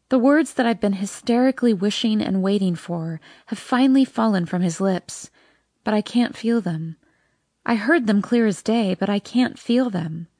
The words that I've been hysterically wishing and waiting for have finally fallen from his lips, but I can't feel them. I heard them clear as day, but I can't feel them.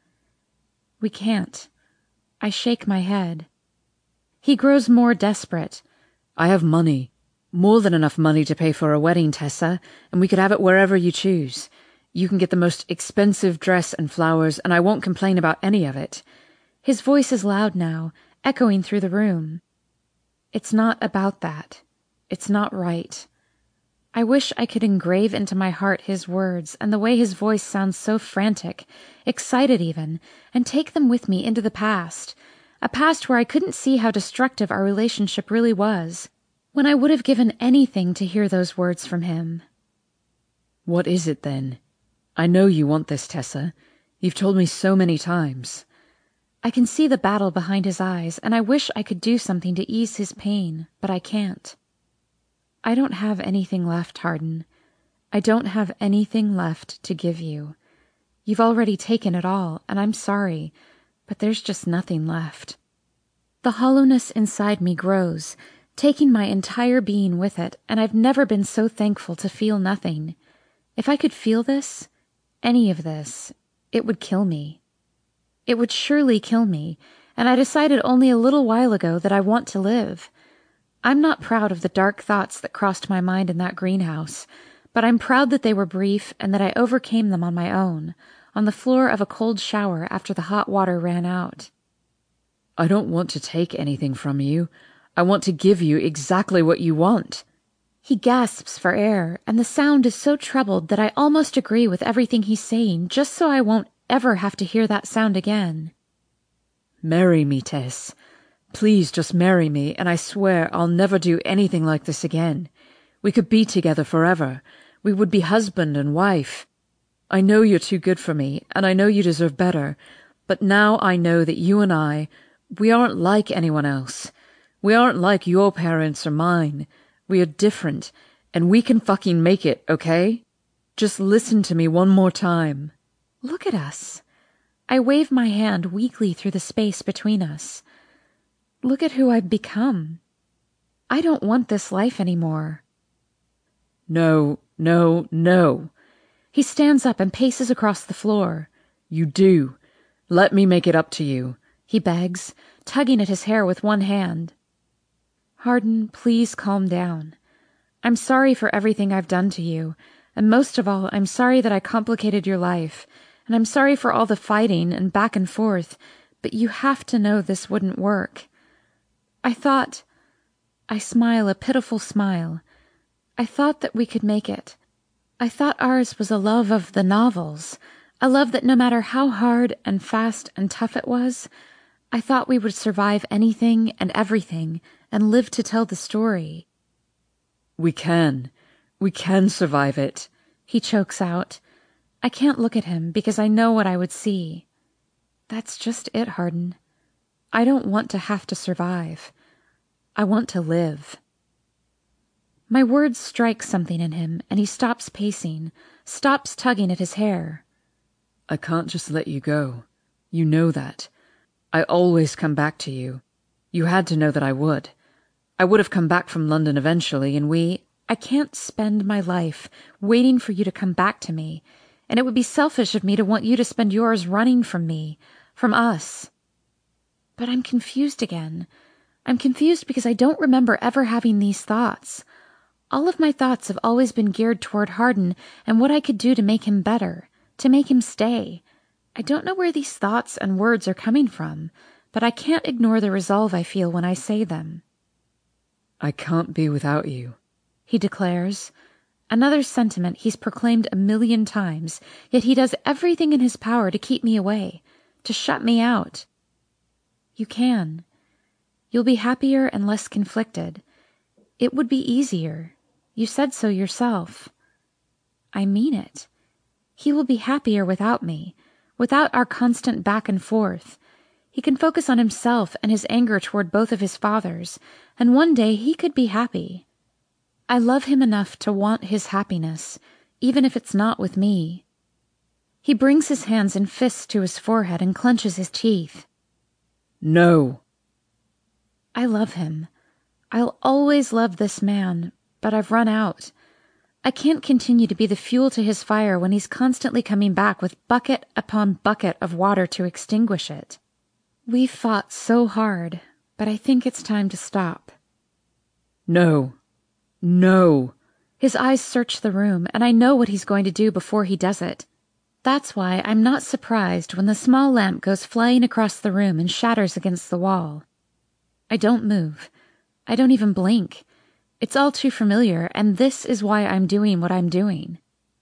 We can't. I shake my head. He grows more desperate. I have money. More than enough money to pay for a wedding, Tessa, and we could have it wherever you choose. You can get the most expensive dress and flowers, and I won't complain about any of it. His voice is loud now, echoing through the room. It's not about that. It's not right. I wish I could engrave into my heart his words and the way his voice sounds so frantic, excited even, and take them with me into the past, a past where I couldn't see how destructive our relationship really was, when I would have given anything to hear those words from him. What is it, then? I know you want this, Tessa. You've told me so many times. I can see the battle behind his eyes, and I wish I could do something to ease his pain, but I can't. I don't have anything left, Hardin. I don't have anything left to give you. You've already taken it all, and I'm sorry, but there's just nothing left. The hollowness inside me grows, taking my entire being with it, and I've never been so thankful to feel nothing. If I could feel this, any of this, it would kill me. It would surely kill me, and I decided only a little while ago that I want to live. I'm not proud of the dark thoughts that crossed my mind in that greenhouse, but I'm proud that they were brief and that I overcame them on my own, on the floor of a cold shower after the hot water ran out. I don't want to take anything from you. I want to give you exactly what you want. He gasps for air, and the sound is so troubled that I almost agree with everything he's saying, just so I won't ever have to hear that sound again. Marry me, Tess. Please just marry me, and I swear I'll never do anything like this again. We could be together forever. We would be husband and wife. I know you're too good for me, and I know you deserve better, but now I know that you and we aren't like anyone else. We aren't like your parents or mine. We are different, and we can fucking make it, okay? Just listen to me one more time. Look at us. I wave my hand weakly through the space between us. Look at who I've become. I don't want this life anymore. No, no, no. He stands up and paces across the floor. You do. Let me make it up to you, he begs, tugging at his hair with one hand. Hardin, please calm down. I'm sorry for everything I've done to you, and most of all, I'm sorry that I complicated your life, and I'm sorry for all the fighting and back and forth, but you have to know this wouldn't work. I smile a pitiful smile. I thought that we could make it. I thought ours was a love of the novels, a love that no matter how hard and fast and tough it was, I thought we would survive anything and everything and live to tell the story. We can survive it, he chokes out. I can't look at him because I know what I would see. That's just it, Hardin. I don't want to have to survive. I want to live. My words strike something in him, and he stops pacing, stops tugging at his hair. I can't just let you go. You know that. I always come back to you. You had to know that I would. I would have come back from London eventually, and I can't spend my life waiting for you to come back to me, and it would be selfish of me to want you to spend yours running from me, from us. But I'm confused again. I'm confused because I don't remember ever having these thoughts. All of my thoughts have always been geared toward Hardin and what I could do to make him better, to make him stay. I don't know where these thoughts and words are coming from, but I can't ignore the resolve I feel when I say them. I can't be without you, he declares. Another sentiment he's proclaimed 1,000,000 times, yet he does everything in his power to keep me away, to shut me out. You can. You'll be happier and less conflicted. It would be easier. You said so yourself. I mean it. He will be happier without me, without our constant back and forth. He can focus on himself and his anger toward both of his fathers, and one day he could be happy. I love him enough to want his happiness, even if it's not with me. He brings his hands in fists to his forehead and clenches his teeth. No. I love him. I'll always love this man, but I've run out. I can't continue to be the fuel to his fire when he's constantly coming back with bucket upon bucket of water to extinguish it. We've fought so hard, but I think it's time to stop. No. No. His eyes search the room, and I know what he's going to do before he does it. That's why I'm not surprised when the small lamp goes flying across the room and shatters against the wall. I don't move. I don't even blink. It's all too familiar, and this is why I'm doing what I'm doing.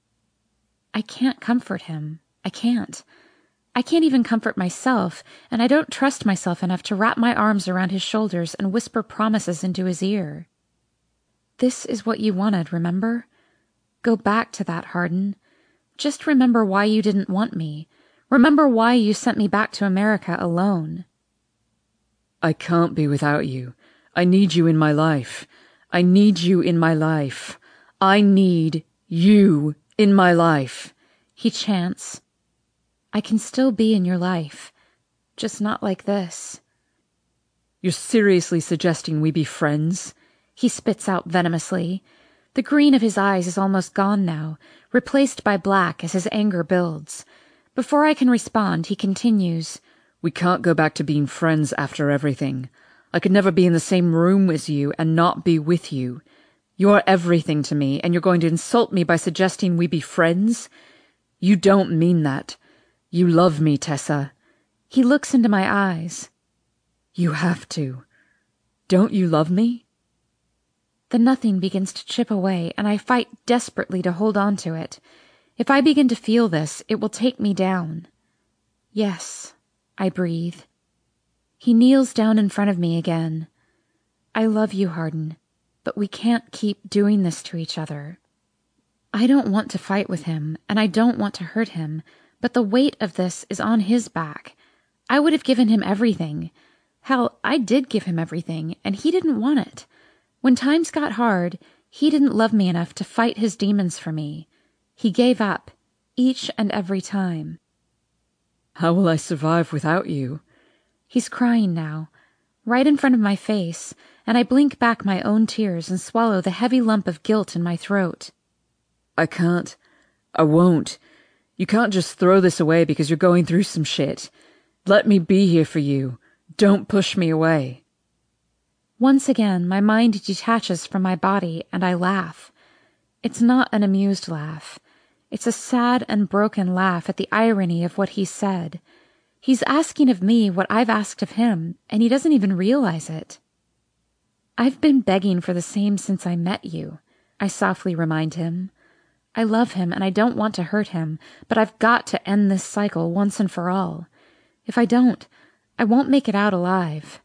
I can't comfort him. I can't. I can't even comfort myself, and I don't trust myself enough to wrap my arms around his shoulders and whisper promises into his ear. This is what you wanted, remember? Go back to that, Hardin. Just remember why you didn't want me. Remember why you sent me back to America alone. I can't be without you. I need you in my life. I need you in my life. I need you in my life. He chants. I can still be in your life, just not like this. You're seriously suggesting we be friends? He spits out venomously. The green of his eyes is almost gone now, replaced by black as his anger builds. Before I can respond, he continues. We can't go back to being friends after everything. I could never be in the same room as you and not be with you. You're everything to me, and you're going to insult me by suggesting we be friends? You don't mean that. You love me, Tessa. He looks into my eyes. You have to. Don't you love me? The nothing begins to chip away, and I fight desperately to hold on to it. If I begin to feel this, it will take me down. Yes, I breathe. He kneels down in front of me again. I love you, Hardin, but we can't keep doing this to each other. I don't want to fight with him, and I don't want to hurt him, but the weight of this is on his back. I would have given him everything. Hell, I did give him everything, and he didn't want it. When times got hard, he didn't love me enough to fight his demons for me. He gave up, each and every time. How will I survive without you? He's crying now, right in front of my face, and I blink back my own tears and swallow the heavy lump of guilt in my throat. I can't. I won't. You can't just throw this away because you're going through some shit. Let me be here for you. Don't push me away. Once again, my mind detaches from my body, and I laugh. It's not an amused laugh. It's a sad and broken laugh at the irony of what he said. He's asking of me what I've asked of him, and he doesn't even realize it. I've been begging for the same since I met you, I softly remind him. I love him, and I don't want to hurt him, but I've got to end this cycle once and for all. If I don't, I won't make it out alive.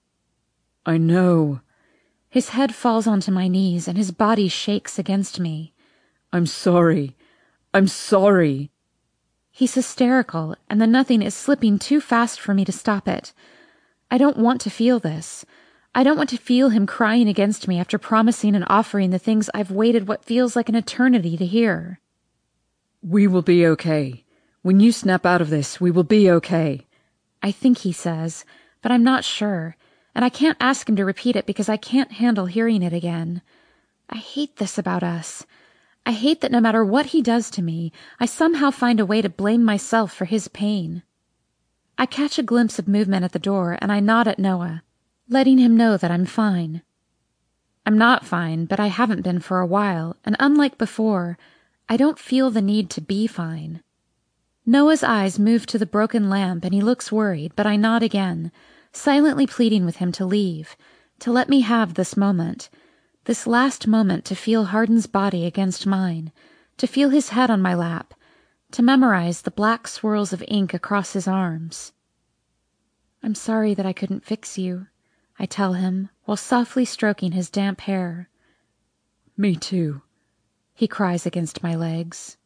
I know. His head falls onto my knees, and his body shakes against me. I'm sorry. I'm sorry. He's hysterical, and the nothing is slipping too fast for me to stop it. I don't want to feel this. I don't want to feel him crying against me after promising and offering the things I've waited what feels like an eternity to hear. We will be okay. When you snap out of this, we will be okay. I think he says, but I'm not sure, and I can't ask him to repeat it because I can't handle hearing it again. I hate this about us. I hate that no matter what he does to me, I somehow find a way to blame myself for his pain. I catch a glimpse of movement at the door, and I nod at Noah, letting him know that I'm fine. I'm not fine, but I haven't been for a while, and unlike before, I don't feel the need to be fine. Noah's eyes move to the broken lamp, and he looks worried, but I nod again, silently pleading with him to leave, to let me have this moment. This last moment to feel Hardin's body against mine, to feel his head on my lap, to memorize the black swirls of ink across his arms. I'm sorry that I couldn't fix you, I tell him, while softly stroking his damp hair. Me too, he cries against my legs.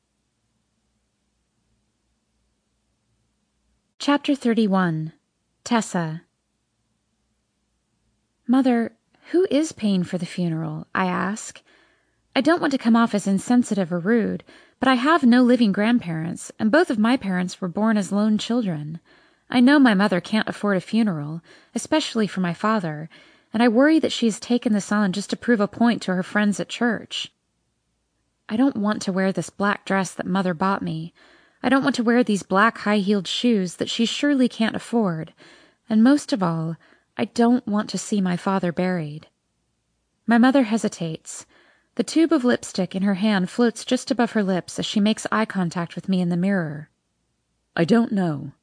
Chapter 31. Tessa. Mother, who is paying for the funeral? I ask. I don't want to come off as insensitive or rude, but I have no living grandparents, and both of my parents were born as lone children. I know my mother can't afford a funeral, especially for my father, and I worry that she has taken this on just to prove a point to her friends at church. I don't want to wear this black dress that Mother bought me. I don't want to wear these black high-heeled shoes that she surely can't afford. And most of all, I don't want to see my father buried. My mother hesitates. The tube of lipstick in her hand floats just above her lips as she makes eye contact with me in the mirror. I don't know.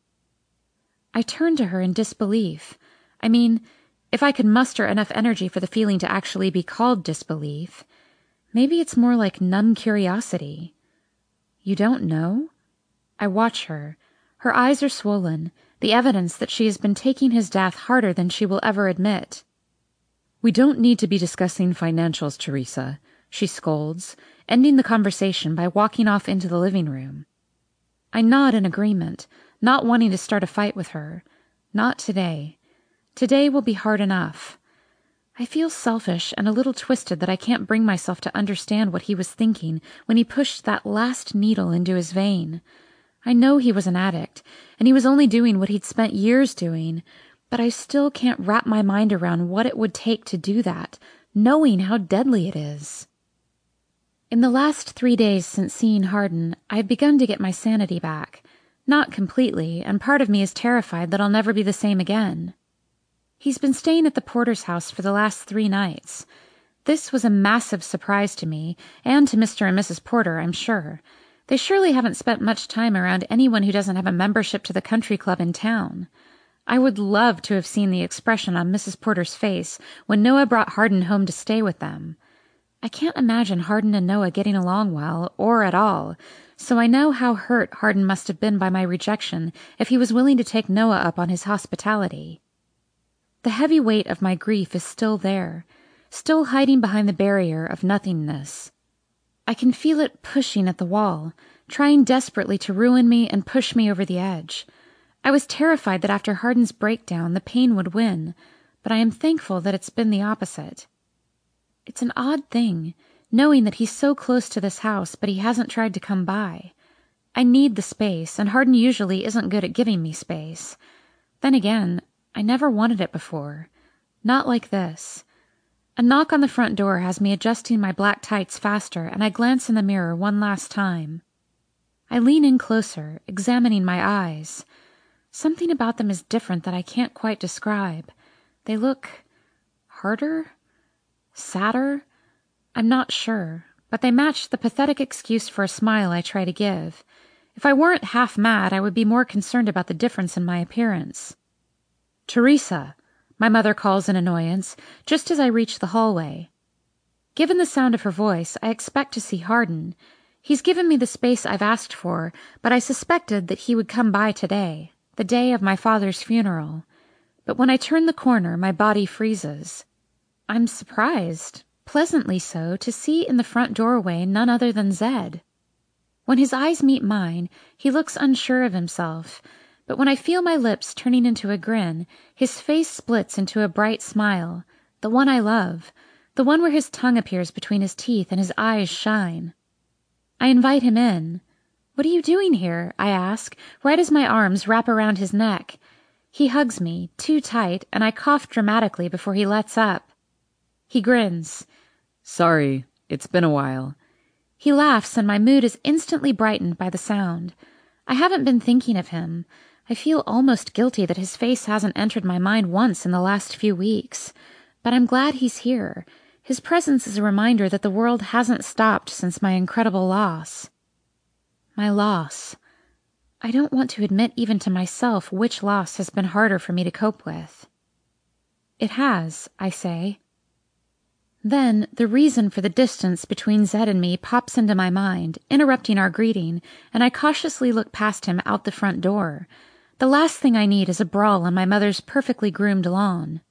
I turn to her in disbelief. I mean, if I could muster enough energy for the feeling to actually be called disbelief. Maybe it's more like numb curiosity. You don't know? I watch her. Her eyes are swollen, the evidence that she has been taking his death harder than she will ever admit. We don't need to be discussing financials, Teresa, she scolds, ending the conversation by walking off into the living room. I nod in agreement, not wanting to start a fight with her. Not today. Today will be hard enough. I feel selfish and a little twisted that I can't bring myself to understand what he was thinking when he pushed that last needle into his vein. I know he was an addict, and he was only doing what he'd spent years doing, but I still can't wrap my mind around what it would take to do that, knowing how deadly it is. In the last 3 days since seeing Hardin, I've begun to get my sanity back. Not completely, and part of me is terrified that I'll never be the same again. He's been staying at the Porter's house for the last 3 nights. This was a massive surprise to me, and to Mr. and Mrs. Porter, I'm sure. They surely haven't spent much time around anyone who doesn't have a membership to the country club in town. I would love to have seen the expression on Mrs. Porter's face when Noah brought Hardin home to stay with them. I can't imagine Hardin and Noah getting along well, or at all, so I know how hurt Hardin must have been by my rejection if he was willing to take Noah up on his hospitality. The heavy weight of my grief is still there, still hiding behind the barrier of nothingness. I can feel it pushing at the wall, trying desperately to ruin me and push me over the edge. I was terrified that after Hardin's breakdown the pain would win, but I am thankful that it's been the opposite. It's an odd thing, knowing that he's so close to this house, but he hasn't tried to come by. I need the space, and Hardin usually isn't good at giving me space. Then again, I never wanted it before. Not like this. A knock on the front door has me adjusting my black tights faster, and I glance in the mirror one last time. I lean in closer, examining my eyes. Something about them is different that I can't quite describe. They look harder? Sadder? I'm not sure, but they match the pathetic excuse for a smile I try to give. If I weren't half mad, I would be more concerned about the difference in my appearance. Teresa, my mother calls in annoyance, just as I reach the hallway. Given the sound of her voice, I expect to see Hardin. He's given me the space I've asked for, but I suspected that he would come by today, the day of my father's funeral. But when I turn the corner, my body freezes. I'm surprised, pleasantly so, to see in the front doorway none other than Zed. When his eyes meet mine, he looks unsure of himself, but when I feel my lips turning into a grin, his face splits into a bright smile, the one I love, the one where his tongue appears between his teeth and his eyes shine. I invite him in. "What are you doing here?" I ask, right as my arms wrap around his neck. He hugs me, too tight, and I cough dramatically before he lets up. He grins. "Sorry, it's been a while." He laughs, and my mood is instantly brightened by the sound. I haven't been thinking of him. I feel almost guilty that his face hasn't entered my mind once in the last few weeks. But I'm glad he's here. His presence is a reminder that the world hasn't stopped since my incredible loss. My loss. I don't want to admit even to myself which loss has been harder for me to cope with. It has, I say. Then the reason for the distance between Zed and me pops into my mind, interrupting our greeting, and I cautiously look past him out the front door. The last thing I need is a brawl on my mother's perfectly groomed lawn.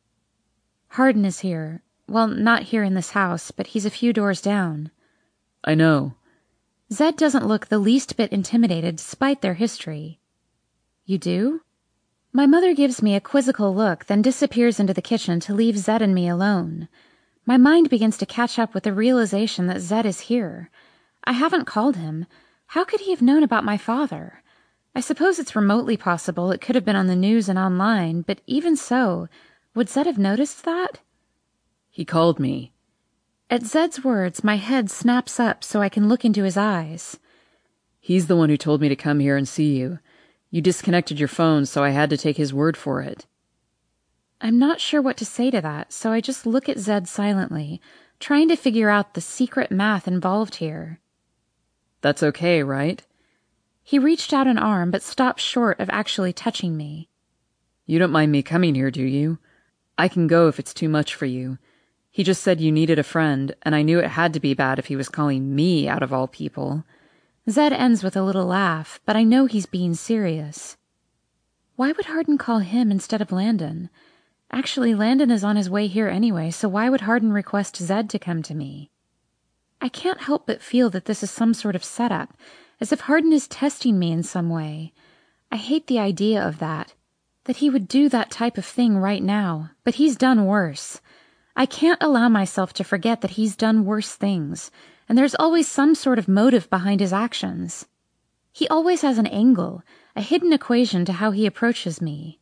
Hardin is here. Well, not here in this house, but he's a few doors down. I know. Zed doesn't look the least bit intimidated despite their history. You do? My mother gives me a quizzical look, then disappears into the kitchen to leave Zed and me alone. My mind begins to catch up with the realization that Zed is here. I haven't called him. How could he have known about my father? I suppose it's remotely possible it could have been on the news and online, but even so, Would Zed have noticed that? He called me. At Zed's words, my head snaps up so I can look into his eyes. He's the one who told me to come here and see you. You disconnected your phone, so I had to take his word for it. I'm not sure what to say to that, so I just look at Zed silently, trying to figure out the secret math involved here. That's okay, right? He reached out an arm, but stopped short of actually touching me. You don't mind me coming here, do you? I can go if it's too much for you. He just said you needed a friend, and I knew it had to be bad if he was calling me out of all people. Zed ends with a little laugh, but I know he's being serious. Why would Hardin call him instead of Landon? Actually, Landon is on his way here anyway, so why would Hardin request Zed to come to me? I can't help but feel that this is some sort of setup, as if Hardin is testing me in some way. I hate the idea of that he would do that type of thing right now, but he's done worse. I can't allow myself to forget that he's done worse things, and there's always some sort of motive behind his actions. He always has an angle, a hidden equation to how he approaches me.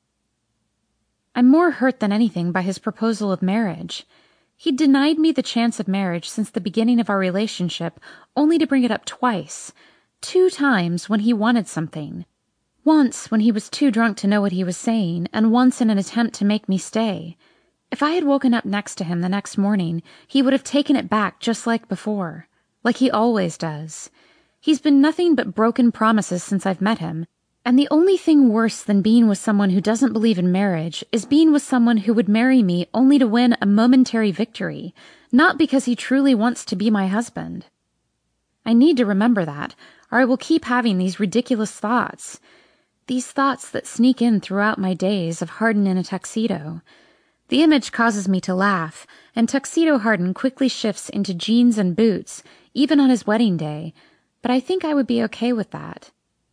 I'm more hurt than anything by his proposal of marriage. He denied me the chance of marriage since the beginning of our relationship, only to bring it up twice. 2 times when he wanted something. Once when he was too drunk to know what he was saying, and once in an attempt to make me stay. If I had woken up next to him the next morning, he would have taken it back just like before, like he always does. He's been nothing but broken promises since I've met him, and the only thing worse than being with someone who doesn't believe in marriage is being with someone who would marry me only to win a momentary victory, not because he truly wants to be my husband. I need to remember that, or I will keep having these ridiculous thoughts. These thoughts that sneak in throughout my days of Hardin in a tuxedo. The image causes me to laugh, and Tuxedo Hardin quickly shifts into jeans and boots, even on his wedding day, but I think I would be okay with that.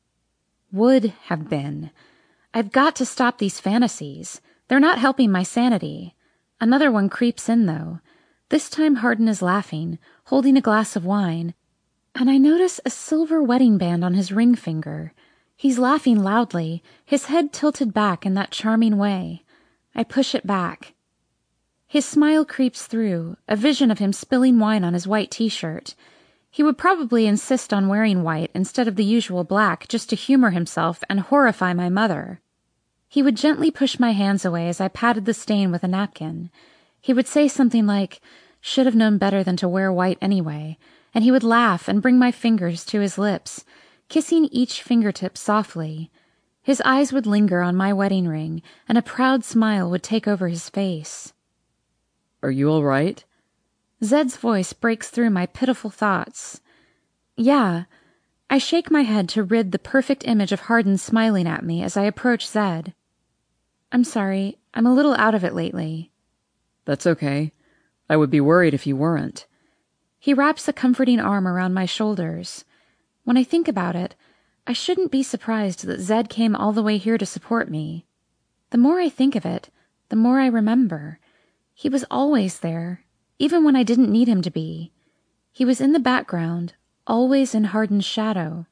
Would have been. I've got to stop these fantasies. They're not helping my sanity. Another one creeps in, though. This time Hardin is laughing, holding a glass of wine, and I notice a silver wedding band on his ring finger. He's laughing loudly, his head tilted back in that charming way. I push it back. His smile creeps through, a vision of him spilling wine on his white t-shirt. He would probably insist on wearing white instead of the usual black just to humor himself and horrify my mother. He would gently push my hands away as I patted the stain with a napkin. He would say something like, "Should have known better than to wear white anyway," and he would laugh and bring my fingers to his lips, kissing each fingertip softly. His eyes would linger on my wedding ring, and a proud smile would take over his face. Are you all right? Zed's voice breaks through my pitiful thoughts. Yeah. I shake my head to rid the perfect image of Hardin smiling at me as I approach Zed. I'm sorry, I'm a little out of it lately. That's okay. I would be worried if you weren't. He wraps a comforting arm around my shoulders. When I think about it, I shouldn't be surprised that Zed came all the way here to support me. The more I think of it, the more I remember. He was always there, even when I didn't need him to be. He was in the background, always in Hardin's shadow.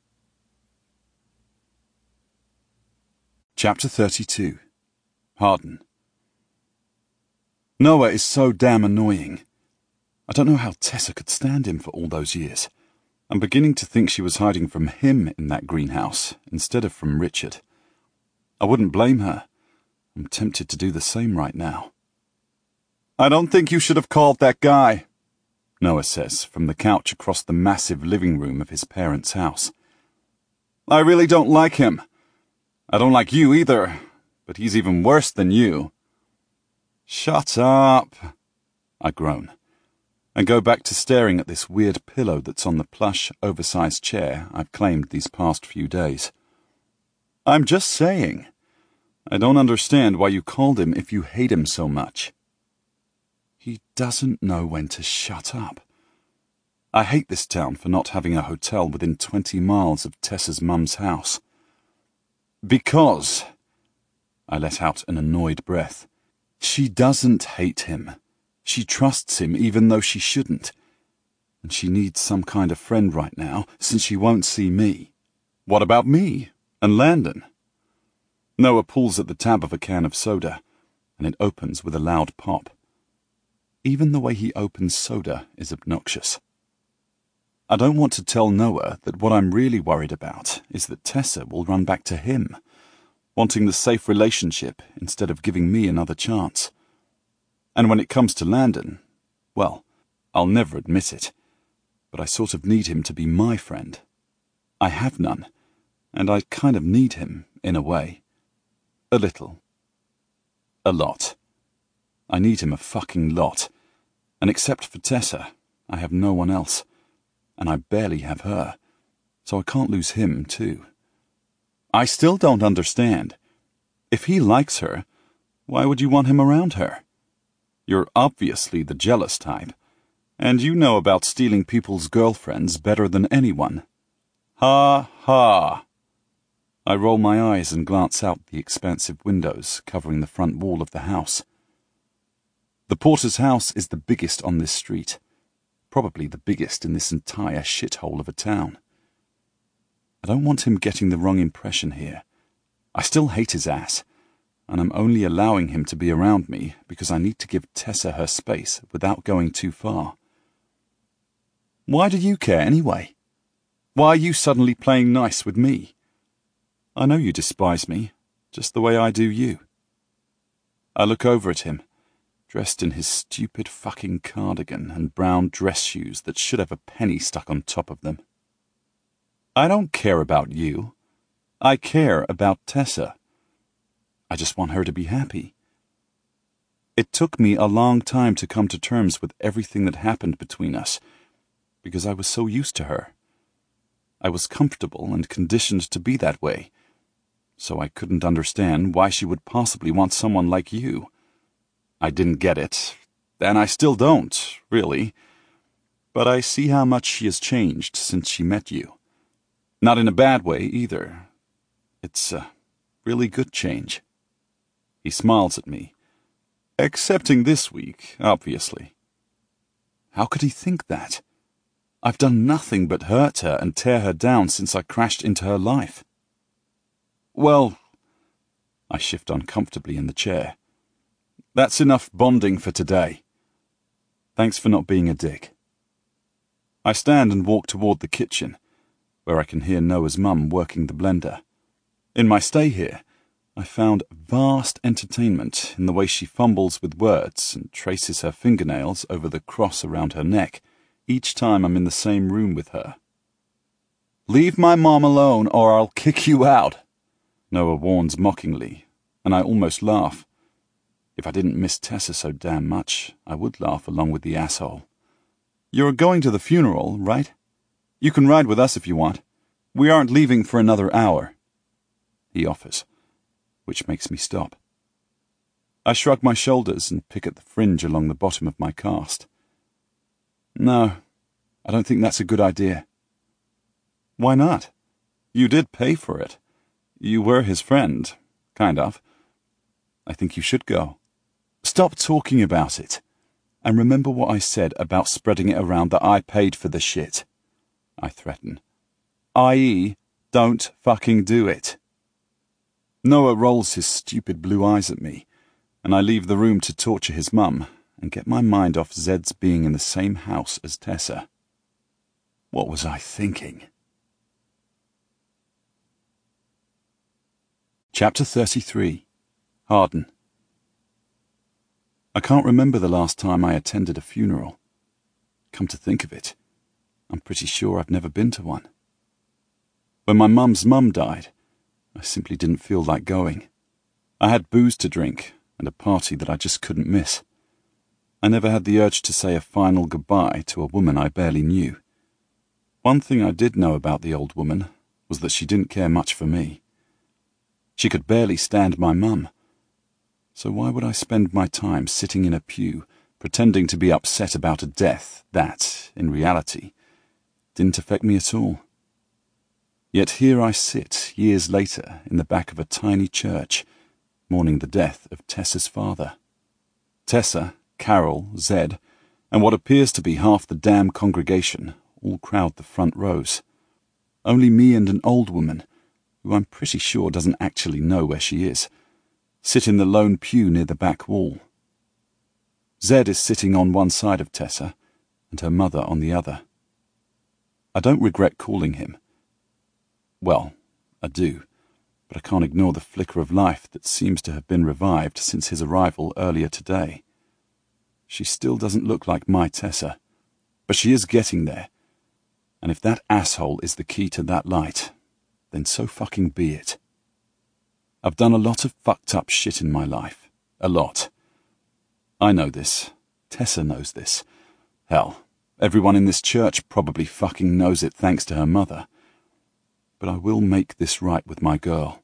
Chapter 32. Hardin. Noah is so damn annoying. I don't know how Tessa could stand him for all those years. I'm beginning to think she was hiding from him in that greenhouse, instead of from Richard. I wouldn't blame her. I'm tempted to do the same right now. I don't think you should have called that guy, Noah says, from the couch across the massive living room of his parents' house. I really don't like him. I don't like you either, but he's even worse than you. Shut up, I groan, and go back to staring at this weird pillow that's on the plush, oversized chair I've claimed these past few days. I'm just saying. I don't understand why you called him if you hate him so much. He doesn't know when to shut up. I hate this town for not having a hotel within 20 miles of Tessa's mum's house. Because, I let out an annoyed breath, she doesn't hate him. She trusts him even though she shouldn't. And she needs some kind of friend right now, since she won't see me. What about me? And Landon? Noah pulls at the tab of a can of soda. and it opens with a loud pop. Even the way he opens soda is obnoxious. I don't want to tell Noah that what I'm really worried about is that Tessa will run back to him, wanting the safe relationship instead of giving me another chance. And when it comes to Landon, well, I'll never admit it, but I sort of need him to be my friend. I have none, and I kind of need him, in a way. A little. A lot. I need him a fucking lot, and except for Tessa, I have no one else, and I barely have her, so I can't lose him, too. I still don't understand. If he likes her, why would you want him around her? You're obviously the jealous type, and you know about stealing people's girlfriends better than anyone. Ha ha! I roll my eyes and glance out the expansive windows covering the front wall of the house. The porter's house is the biggest on this street, probably the biggest in this entire shithole of a town. I don't want him getting the wrong impression here. I still hate his ass, and I'm only allowing him to be around me because I need to give Tessa her space without going too far. Why do you care anyway? Why are you suddenly playing nice with me? I know you despise me, just the way I do you. I look over at him, dressed in his stupid fucking cardigan and brown dress shoes that should have a penny stuck on top of them. I don't care about you. I care about Tessa. I just want her to be happy. It took me a long time to come to terms with everything that happened between us, because I was so used to her. I was comfortable and conditioned to be that way, so I couldn't understand why she would possibly want someone like you. I didn't get it, and I still don't, really. But I see how much she has changed since she met you. Not in a bad way, either. It's a really good change. He smiles at me. Excepting this week, obviously. How could he think that? I've done nothing but hurt her and tear her down since I crashed into her life. Well, I shift uncomfortably in the chair. That's enough bonding for today. Thanks for not being a dick. I stand and walk toward the kitchen, where I can hear Noah's mum working the blender. In my stay here, I found vast entertainment in the way she fumbles with words and traces her fingernails over the cross around her neck each time I'm in the same room with her. Leave my mom alone or I'll kick you out, Noah warns mockingly, and I almost laugh. If I didn't miss Tessa so damn much, I would laugh along with the asshole. You're going to the funeral, right? You can ride with us if you want. We aren't leaving for another hour, he offers, which makes me stop. I shrug my shoulders and pick at the fringe along the bottom of my cast. No, I don't think that's a good idea. Why not? You did pay for it. You were his friend, kind of. I think you should go. Stop talking about it, and remember what I said about spreading it around that I paid for the shit, I threaten. I.e., don't fucking do it. Noah rolls his stupid blue eyes at me, and I leave the room to torture his mum and get my mind off Zed's being in the same house as Tessa. What was I thinking? Chapter 33. Harden. I can't remember the last time I attended a funeral. Come to think of it, I'm pretty sure I've never been to one. When my mum's mum died, I simply didn't feel like going. I had booze to drink and a party that I just couldn't miss. I never had the urge to say a final goodbye to a woman I barely knew. One thing I did know about the old woman was that she didn't care much for me. She could barely stand my mum. So why would I spend my time sitting in a pew, pretending to be upset about a death that, in reality, didn't affect me at all? Yet here I sit, years later, in the back of a tiny church, mourning the death of Tessa's father. Tessa, Carol, Zed, and what appears to be half the damn congregation all crowd the front rows. Only me and an old woman, who I'm pretty sure doesn't actually know where she is, sit in the lone pew near the back wall. Zed is sitting on one side of Tessa, and her mother on the other. I don't regret calling him. Well, I do, but I can't ignore the flicker of life that seems to have been revived since his arrival earlier today. She still doesn't look like my Tessa, but she is getting there, and if that asshole is the key to that light, then so fucking be it. I've done a lot of fucked up shit in my life. A lot. I know this. Tessa knows this. Hell, everyone in this church probably fucking knows it thanks to her mother. But I will make this right with my girl.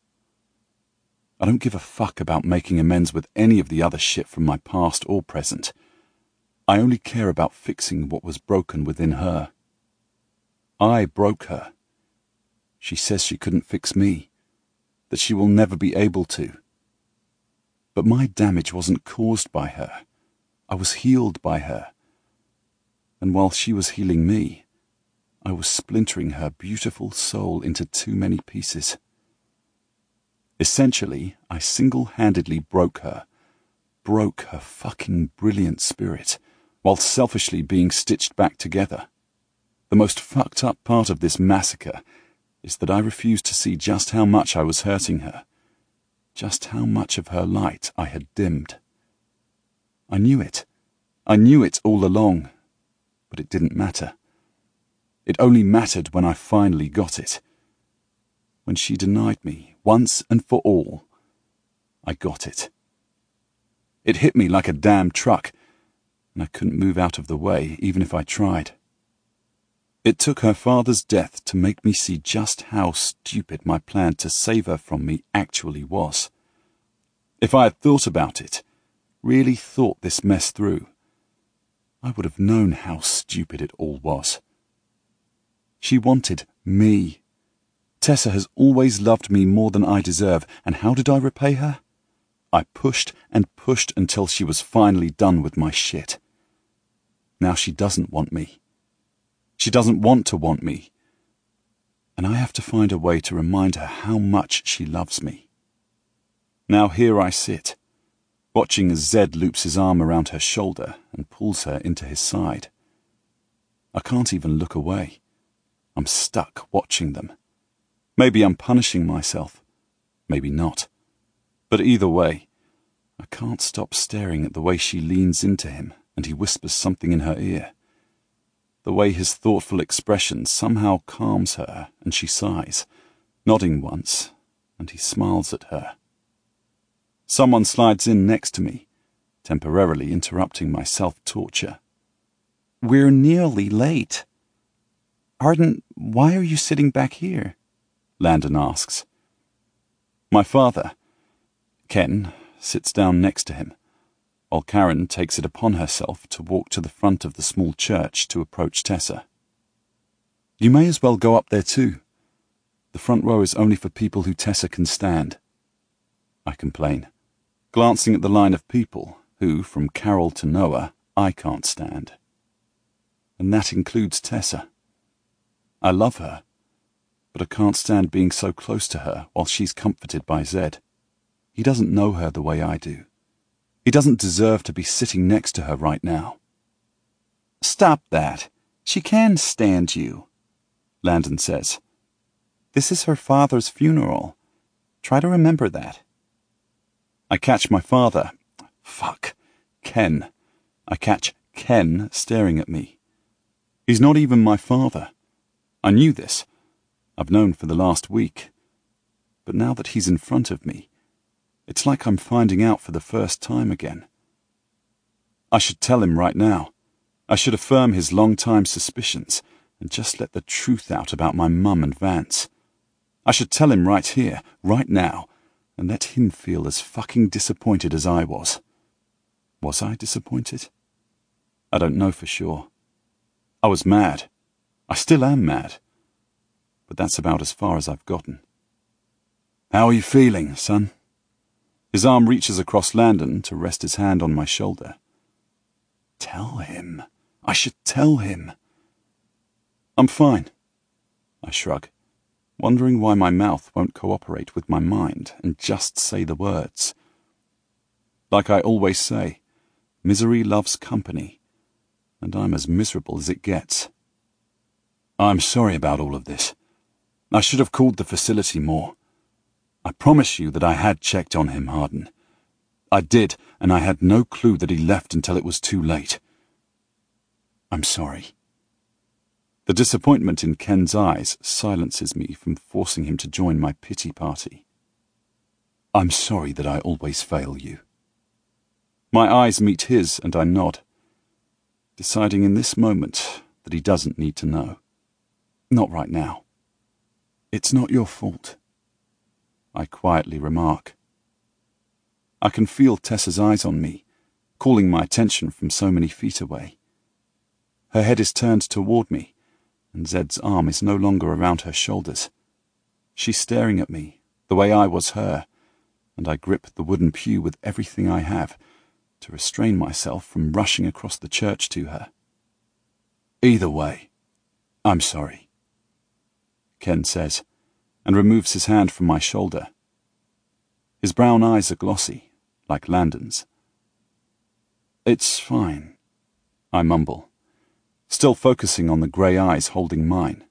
I don't give a fuck about making amends with any of the other shit from my past or present. I only care about fixing what was broken within her. I broke her. She says she couldn't fix me, that she will never be able to. But my damage wasn't caused by her. I was healed by her. And while she was healing me, I was splintering her beautiful soul into too many pieces. Essentially, I single-handedly broke her fucking brilliant spirit, while selfishly being stitched back together. The most fucked up part of this massacre is that I refused to see just how much I was hurting her, just how much of her light I had dimmed. I knew it all along, but it didn't matter. It only mattered when I finally got it. When she denied me, once and for all, I got it. It hit me like a damn truck, and I couldn't move out of the way even if I tried. It took her father's death to make me see just how stupid my plan to save her from me actually was. If I had thought about it, really thought this mess through, I would have known how stupid it all was. She wanted me. Tessa has always loved me more than I deserve, and how did I repay her? I pushed and pushed until she was finally done with my shit. Now she doesn't want me. She doesn't want to want me. And I have to find a way to remind her how much she loves me. Now here I sit, watching as Zed loops his arm around her shoulder and pulls her into his side. I can't even look away. I'm stuck watching them. Maybe I'm punishing myself. Maybe not. But either way, I can't stop staring at the way she leans into him and he whispers something in her ear. The way his thoughtful expression somehow calms her and she sighs, nodding once, and he smiles at her. Someone slides in next to me, temporarily interrupting my self-torture. "We're nearly late. Arden, why are you sitting back here?" Landon asks. My father, Ken, sits down next to him, while Karen takes it upon herself to walk to the front of the small church to approach Tessa. "You may as well go up there too. The front row is only for people who Tessa can stand," I complain, glancing at the line of people who, from Carol to Noah, I can't stand. And that includes Tessa. I love her, but I can't stand being so close to her while she's comforted by Zed. He doesn't know her the way I do. He doesn't deserve to be sitting next to her right now. "Stop that. She can stand you," Landon says. "This is her father's funeral. Try to remember that." I catch my father. Ken. I catch Ken staring at me. He's not even my father. I knew this. I've known for the last week. But now that he's in front of me, it's like I'm finding out for the first time again. I should tell him right now. I should affirm his long-time suspicions and just let the truth out about my mum and Vance. I should tell him right here, right now, and let him feel as fucking disappointed as I was. Was I disappointed? I don't know for sure. I was mad. I still am mad. But that's about as far as I've gotten. "How are you feeling, son?" His arm reaches across Landon to rest his hand on my shoulder. Tell him. I should tell him. "I'm fine," I shrug, wondering why my mouth won't cooperate with my mind and just say the words. Like I always say, misery loves company, and I'm as miserable as it gets. I'm sorry about all of this. I should have called the facility more. I promise you that I had checked on him, Hardin. I did, and I had no clue that he left until it was too late. I'm sorry. The disappointment in Ken's eyes silences me from forcing him to join my pity party. I'm sorry that I always fail you. My eyes meet his and I nod, deciding in this moment that he doesn't need to know. Not right now. It's not your fault, I quietly remark. I can feel Tessa's eyes on me, calling my attention from so many feet away. Her head is turned toward me, and Zed's arm is no longer around her shoulders. She's staring at me, the way I was her, and I grip the wooden pew with everything I have to restrain myself from rushing across the church to her. Either way, I'm sorry, Ken says, and removes his hand from my shoulder. His brown eyes are glossy, like Landon's. It's fine, I mumble, still focusing on the grey eyes holding mine.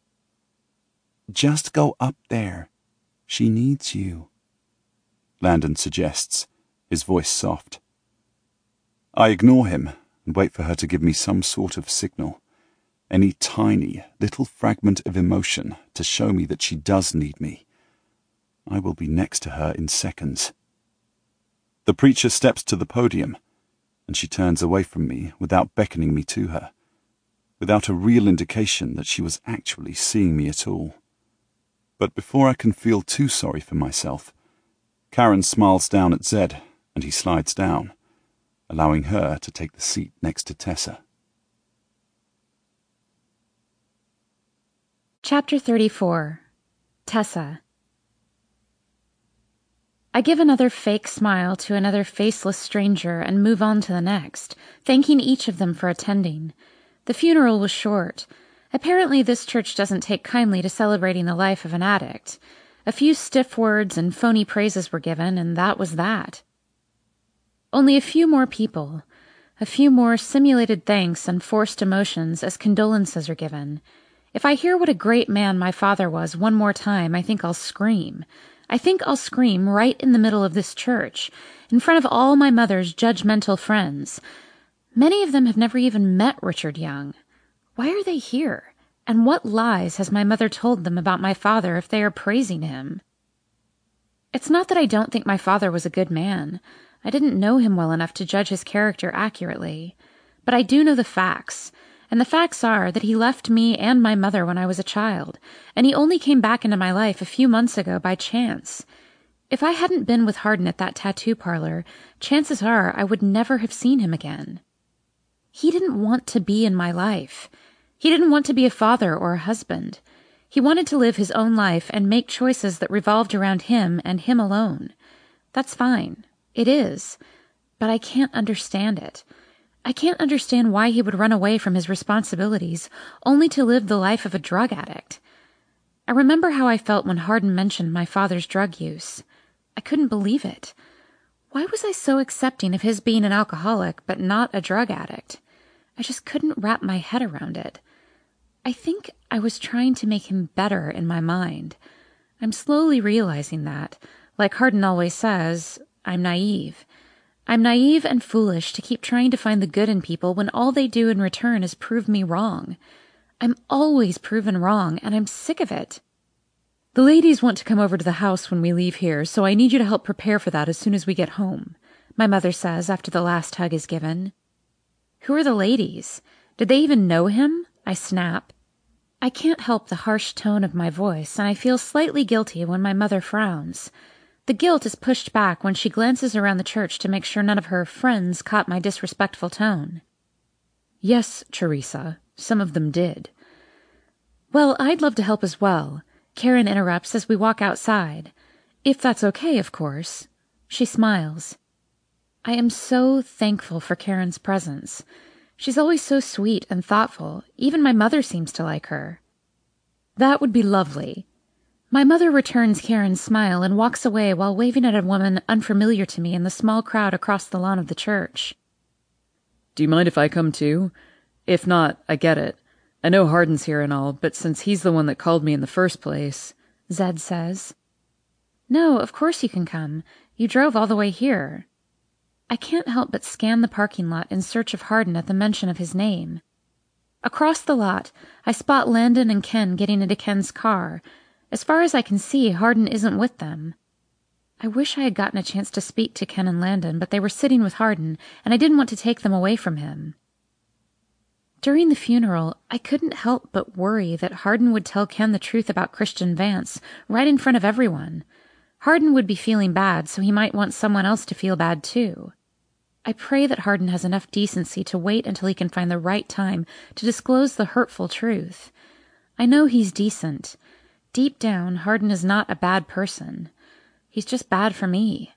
Just go up there. She needs you, Landon suggests, his voice soft. I ignore him and wait for her to give me some sort of signal, any tiny little fragment of emotion to show me that she does need me. I will be next to her in seconds. The preacher steps to the podium, and she turns away from me without beckoning me to her, without a real indication that she was actually seeing me at all. But before I can feel too sorry for myself, Karen smiles down at Zed, and he slides down, allowing her to take the seat next to Tessa. Chapter 34. Tessa. I give another fake smile to another faceless stranger and move on to the next, thanking each of them for attending. The funeral was short. Apparently this church doesn't take kindly to celebrating the life of an addict. A few stiff words and phony praises were given, and that was that. Only a few more people, a few more simulated thanks and forced emotions as condolences are given. If I hear what a great man my father was one more time, I think I'll scream. I think I'll scream right in the middle of this church, in front of all my mother's judgmental friends. Many of them have never even met Richard Young. Why are they here? And what lies has my mother told them about my father if they are praising him? It's not that I don't think my father was a good man. I didn't know him well enough to judge his character accurately. But I do know the facts. And the facts are that he left me and my mother when I was a child, and he only came back into my life a few months ago by chance. If I hadn't been with Hardin at that tattoo parlor, chances are I would never have seen him again. He didn't want to be in my life. He didn't want to be a father or a husband. He wanted to live his own life and make choices that revolved around him and him alone. That's fine. It is. But I can't understand it. I can't understand why he would run away from his responsibilities only to live the life of a drug addict. I remember how I felt when Hardin mentioned my father's drug use. I couldn't believe it. Why was I so accepting of his being an alcoholic but not a drug addict? I just couldn't wrap my head around it. I think I was trying to make him better in my mind. I'm slowly realizing that, like Hardin always says, I'm naive. I'm naive and foolish to keep trying to find the good in people when all they do in return is prove me wrong. I'm always proven wrong, and I'm sick of it. The ladies want to come over to the house when we leave here, so I need you to help prepare for that as soon as we get home, my mother says after the last hug is given. Who are the ladies? Did they even know him? I snap. I can't help the harsh tone of my voice, and I feel slightly guilty when my mother frowns. The guilt is pushed back when she glances around the church to make sure none of her friends caught my disrespectful tone. Yes, Teresa, some of them did. Well, I'd love to help as well, Karen interrupts as we walk outside. If that's okay, of course. She smiles. I am so thankful for Karen's presence. She's always so sweet and thoughtful. Even my mother seems to like her. That would be lovely. My mother returns Karen's smile and walks away while waving at a woman unfamiliar to me in the small crowd across the lawn of the church. Do you mind if I come too? If not, I get it. I know Hardin's here and all, but since he's the one that called me in the first place... Zed says. No, of course you can come. You drove all the way here. I can't help but scan the parking lot in search of Hardin at the mention of his name. Across the lot, I spot Landon and Ken getting into Ken's car. As far as I can see, Hardin isn't with them. I wish I had gotten a chance to speak to Ken and Landon, but they were sitting with Hardin, and I didn't want to take them away from him. During the funeral, I couldn't help but worry that Hardin would tell Ken the truth about Christian Vance right in front of everyone. Hardin would be feeling bad, so he might want someone else to feel bad too. I pray that Hardin has enough decency to wait until he can find the right time to disclose the hurtful truth. I know he's decent. Deep down, Hardin is not a bad person. He's just bad for me.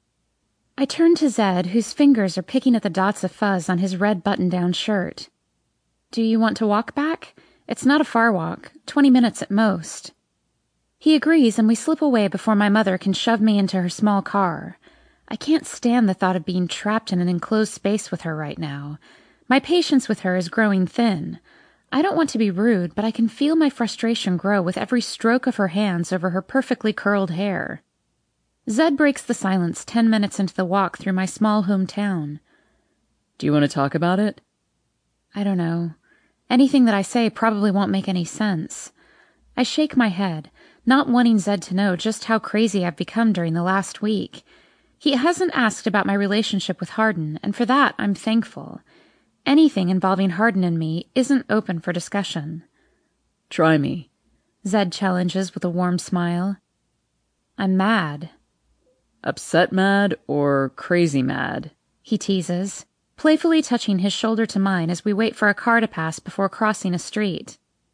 I turn to Zed, whose fingers are picking at the dots of fuzz on his red button-down shirt. Do you want to walk back? It's not a far walk, 20 minutes at most. He agrees, and we slip away before my mother can shove me into her small car. I can't stand the thought of being trapped in an enclosed space with her right now. My patience with her is growing thin. I don't want to be rude, but I can feel my frustration grow with every stroke of her hands over her perfectly curled hair. Zed breaks the silence 10 minutes into the walk through my small hometown. Do you want to talk about it? I don't know. Anything that I say probably won't make any sense. I shake my head, not wanting Zed to know just how crazy I've become during the last week. He hasn't asked about my relationship with Hardin, and for that I'm thankful. Anything involving Hardin and me isn't open for discussion. Try me, Zed challenges with a warm smile. I'm mad. Upset mad or crazy mad? He teases, playfully touching his shoulder to mine as we wait for a car to pass before crossing a street.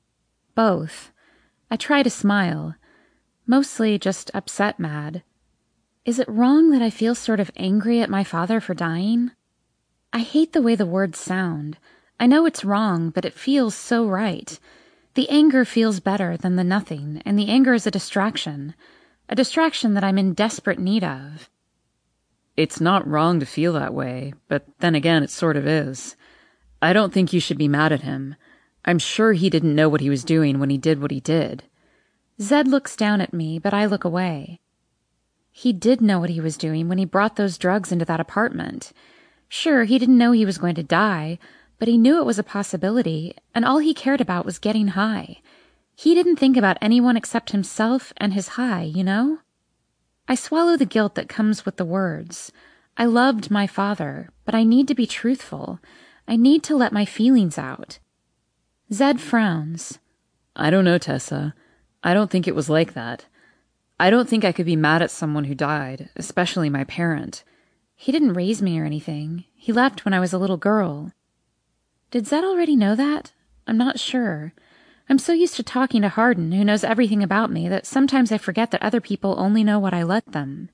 Both. I try to smile. Mostly just upset mad. Is it wrong that I feel sort of angry at my father for dying? I hate the way the words sound. I know it's wrong, but it feels so right. The anger feels better than the nothing, and the anger is a distraction that I'm in desperate need of. It's not wrong to feel that way, but then again it sort of is. I don't think you should be mad at him. I'm sure he didn't know what he was doing when he did what he did. Zed looks down at me, but I look away. He did know what he was doing when he brought those drugs into that apartment. Sure, he didn't know he was going to die, but he knew it was a possibility, and all he cared about was getting high. He didn't think about anyone except himself and his high, you know? I swallow the guilt that comes with the words. I loved my father, but I need to be truthful. I need to let my feelings out. Zed frowns. I don't know, Tessa. I don't think it was like that. I don't think I could be mad at someone who died, especially my parent. He didn't raise me or anything. He left when I was a little girl. Did Zed already know that? I'm not sure. I'm so used to talking to Hardin, who knows everything about me, that sometimes I forget that other people only know what I let them.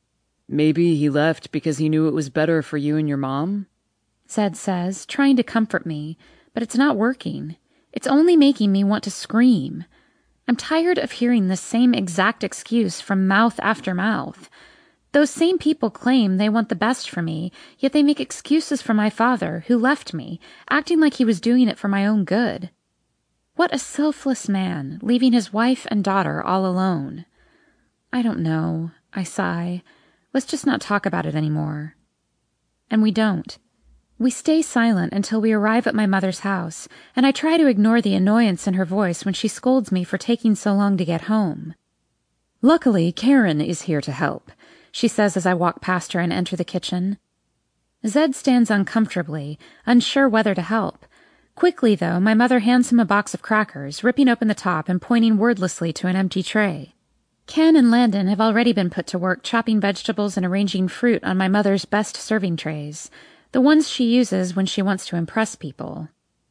Maybe he left because he knew it was better for you and your mom? Zed says, trying to comfort me, but it's not working. It's only making me want to scream. I'm tired of hearing the same exact excuse from mouth after mouth. Those same people claim they want the best for me, yet they make excuses for my father, who left me, acting like he was doing it for my own good. What a selfless man, leaving his wife and daughter all alone. I don't know, I sigh. Let's just not talk about it anymore. And we don't. We stay silent until we arrive at my mother's house, and I try to ignore the annoyance in her voice when she scolds me for taking so long to get home. Luckily, Karen is here to help, she says as I walk past her and enter the kitchen. Zed stands uncomfortably, unsure whether to help. Quickly, though, my mother hands him a box of crackers, ripping open the top and pointing wordlessly to an empty tray. Ken and Landon have already been put to work chopping vegetables and arranging fruit on my mother's best serving trays, the ones she uses when she wants to impress people.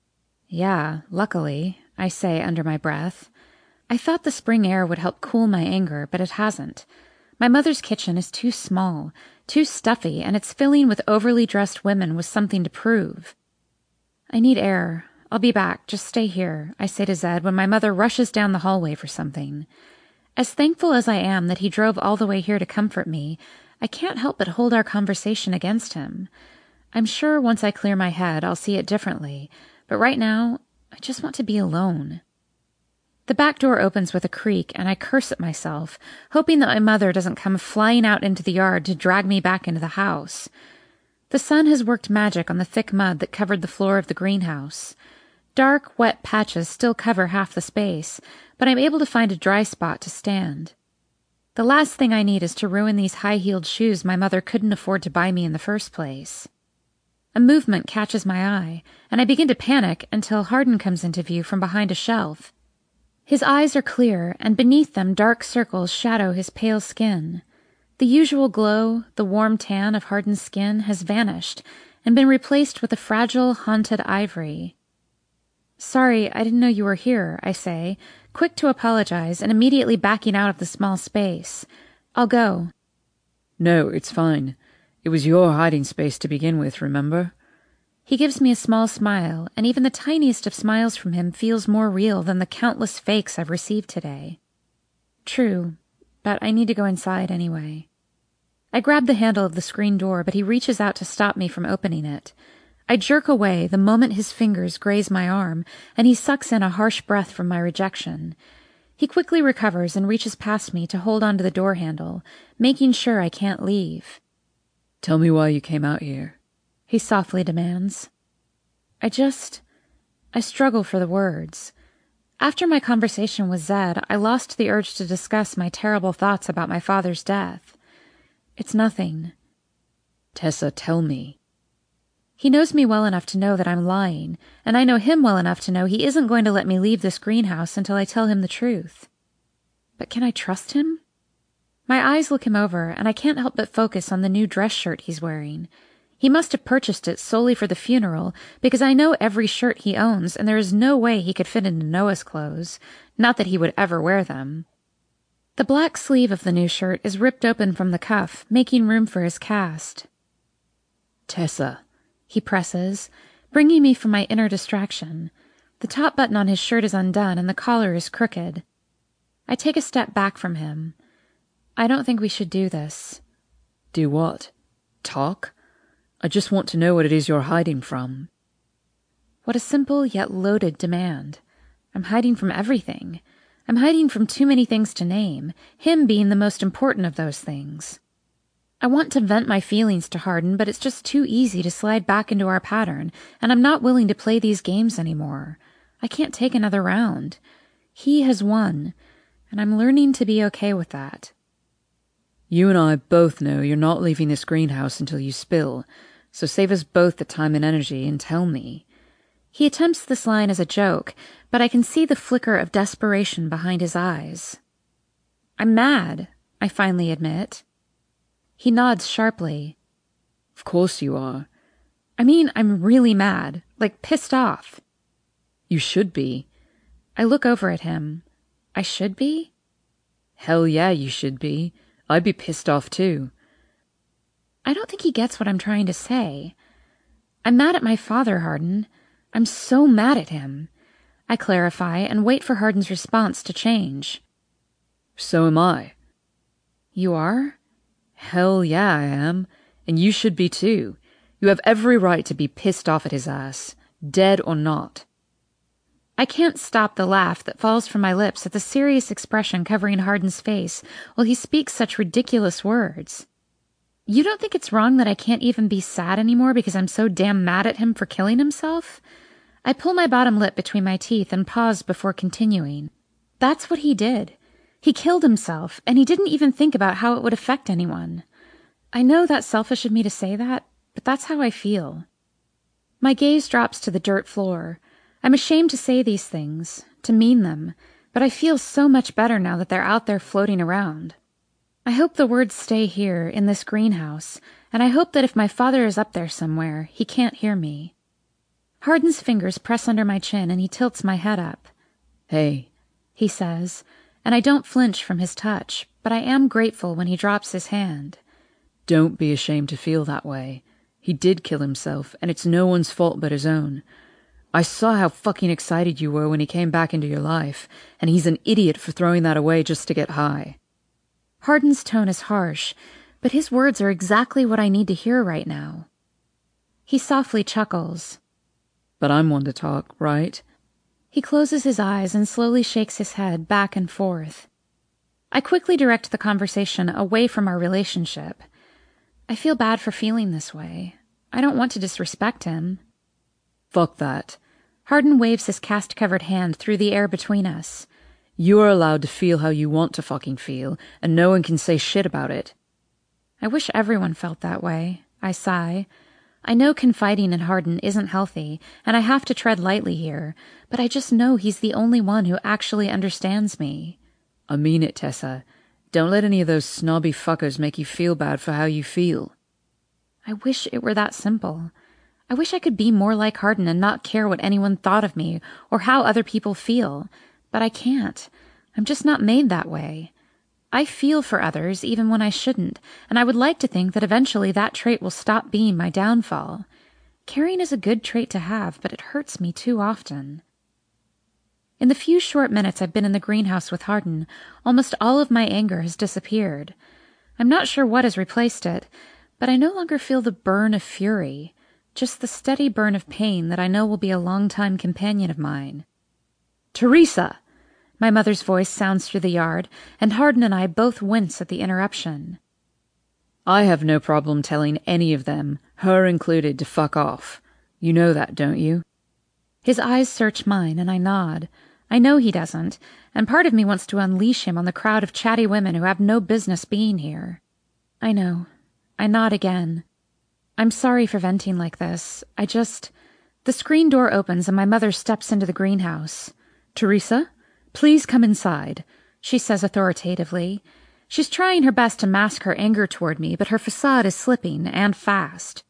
Yeah, luckily, I say under my breath. I thought the spring air would help cool my anger, but it hasn't. My mother's kitchen is too small, too stuffy, and it's filling with overly dressed women with something to prove. I need air. I'll be back. Just stay here, I say to Zed when my mother rushes down the hallway for something. As thankful as I am that he drove all the way here to comfort me, I can't help but hold our conversation against him. I'm sure once I clear my head, I'll see it differently, but right now, I just want to be alone. The back door opens with a creak, and I curse at myself, hoping that my mother doesn't come flying out into the yard to drag me back into the house. The sun has worked magic on the thick mud that covered the floor of the greenhouse. Dark, wet patches still cover half the space, but I'm able to find a dry spot to stand. The last thing I need is to ruin these high-heeled shoes my mother couldn't afford to buy me in the first place. A movement catches my eye, and I begin to panic until Hardin comes into view from behind a shelf. His eyes are clear, and beneath them dark circles shadow his pale skin. The usual glow, the warm tan of Hardin's skin, has vanished and been replaced with a fragile, haunted ivory. "Sorry, I didn't know you were here," I say, quick to apologize and immediately backing out of the small space. "I'll go." No, it's fine. It was your hiding space to begin with, remember? He gives me a small smile, and even the tiniest of smiles from him feels more real than the countless fakes I've received today. True, but I need to go inside anyway. I grab the handle of the screen door, but he reaches out to stop me from opening it. I jerk away the moment his fingers graze my arm, and he sucks in a harsh breath from my rejection. He quickly recovers and reaches past me to hold onto the door handle, making sure I can't leave. Tell me why you came out here, he softly demands. I struggle for the words. After my conversation with Zed, I lost the urge to discuss my terrible thoughts about my father's death. It's nothing. Tessa, tell me. He knows me well enough to know that I'm lying, and I know him well enough to know he isn't going to let me leave this greenhouse until I tell him the truth. But can I trust him? My eyes look him over, and I can't help but focus on the new dress shirt he's wearing. He must have purchased it solely for the funeral, because I know every shirt he owns, and there is no way he could fit into Noah's clothes, not that he would ever wear them. The black sleeve of the new shirt is ripped open from the cuff, making room for his cast. Tessa, he presses, bringing me from my inner distraction. The top button on his shirt is undone, and the collar is crooked. I take a step back from him. I don't think we should do this. Do what? Talk? I just want to know what it is you're hiding from. What a simple yet loaded demand. I'm hiding from everything. I'm hiding from too many things to name, him being the most important of those things. I want to vent my feelings to Hardin, but it's just too easy to slide back into our pattern, and I'm not willing to play these games anymore. I can't take another round. He has won, and I'm learning to be okay with that. You and I both know you're not leaving this greenhouse until you spill, so save us both the time and energy and tell me. He attempts this line as a joke, but I can see the flicker of desperation behind his eyes. I'm mad, I finally admit. He nods sharply. Of course you are. I mean, I'm really mad, like pissed off. You should be. I look over at him. I should be? Hell yeah, you should be. I'd be pissed off too. I don't think he gets what I'm trying to say. I'm mad at my father, Hardin. I'm so mad at him. I clarify and wait for Hardin's response to change. So am I. You are? Hell yeah, I am. And you should be too. You have every right to be pissed off at his ass, dead or not. I can't stop the laugh that falls from my lips at the serious expression covering Hardin's face while he speaks such ridiculous words. You don't think it's wrong that I can't even be sad anymore because I'm so damn mad at him for killing himself? I pull my bottom lip between my teeth and pause before continuing. That's what he did. He killed himself, and he didn't even think about how it would affect anyone. I know that's selfish of me to say that, but that's how I feel. My gaze drops to the dirt floor. I'm ashamed to say these things, to mean them, but I feel so much better now that they're out there floating around. I hope the words stay here, in this greenhouse, and I hope that if my father is up there somewhere, he can't hear me. Hardin's fingers press under my chin, and he tilts my head up. Hey, he says, and I don't flinch from his touch, but I am grateful when he drops his hand. Don't be ashamed to feel that way. He did kill himself, and it's no one's fault but his own. I saw how fucking excited you were when he came back into your life, and he's an idiot for throwing that away just to get high. Hardin's tone is harsh, but his words are exactly what I need to hear right now. He softly chuckles. But I'm one to talk, right? He closes his eyes and slowly shakes his head back and forth. I quickly direct the conversation away from our relationship. I feel bad for feeling this way. I don't want to disrespect him. Fuck that. Hardin waves his cast-covered hand through the air between us. You are allowed to feel how you want to fucking feel, and no one can say shit about it. I wish everyone felt that way. I sigh. I know confiding in Hardin isn't healthy, and I have to tread lightly here, but I just know he's the only one who actually understands me. I mean it, Tessa. Don't let any of those snobby fuckers make you feel bad for how you feel. I wish it were that simple. I wish I could be more like Hardin and not care what anyone thought of me or how other people feel, but I can't. I'm just not made that way. I feel for others even when I shouldn't, and I would like to think that eventually that trait will stop being my downfall. Caring is a good trait to have, but it hurts me too often. In the few short minutes I've been in the greenhouse with Hardin, almost all of my anger has disappeared. I'm not sure what has replaced it, but I no longer feel the burn of fury, just the steady burn of pain that I know will be a long-time companion of mine. Teresa! My mother's voice sounds through the yard, and Hardin and I both wince at the interruption. I have no problem telling any of them, her included, to fuck off. You know that, don't you? His eyes search mine, and I nod. I know he doesn't, and part of me wants to unleash him on the crowd of chatty women who have no business being here. I know. I nod again. I'm sorry for venting like this. The screen door opens and my mother steps into the greenhouse. Teresa, please come inside, she says authoritatively. She's trying her best to mask her anger toward me, but her facade is slipping, and fast.